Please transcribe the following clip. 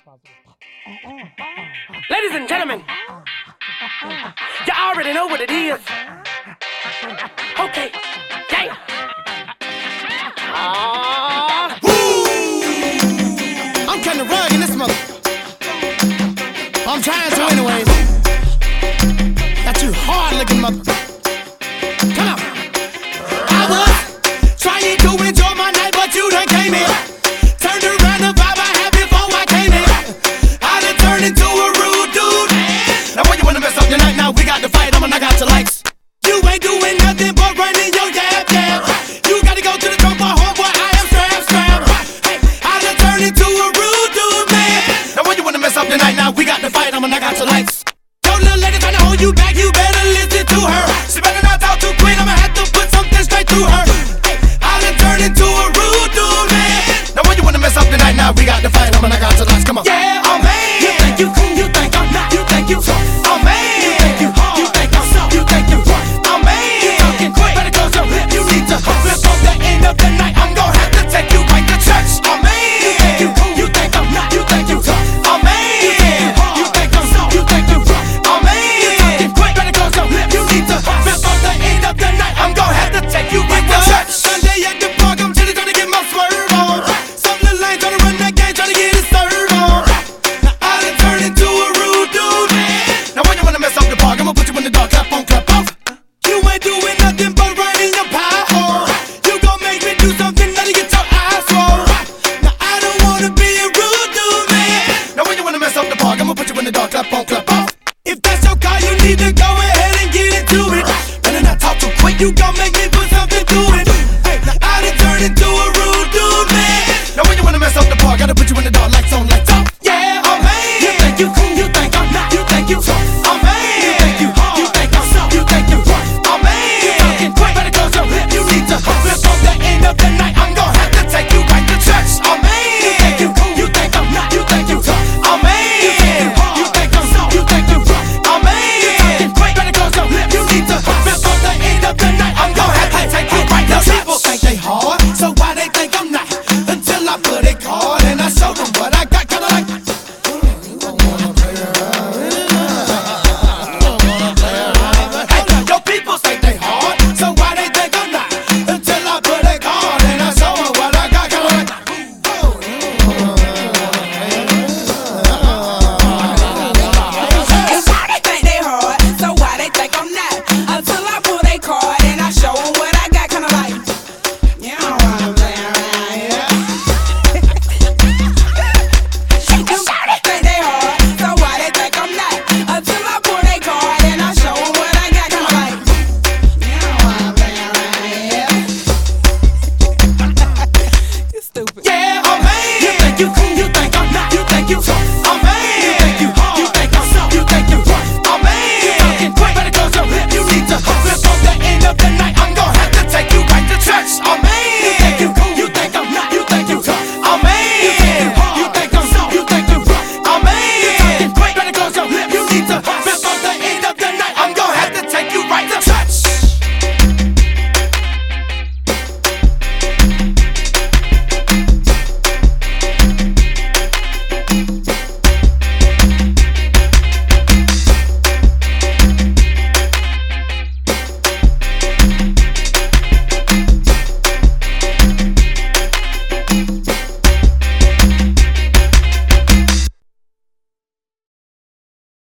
Ladies and gentlemen, you already know what it is. Okay, yeah. I'm cutting the rug in this mother. I'm trying to anyways. Got you hard looking mother. Come on. I was trying to enjoy my night, but you done came in.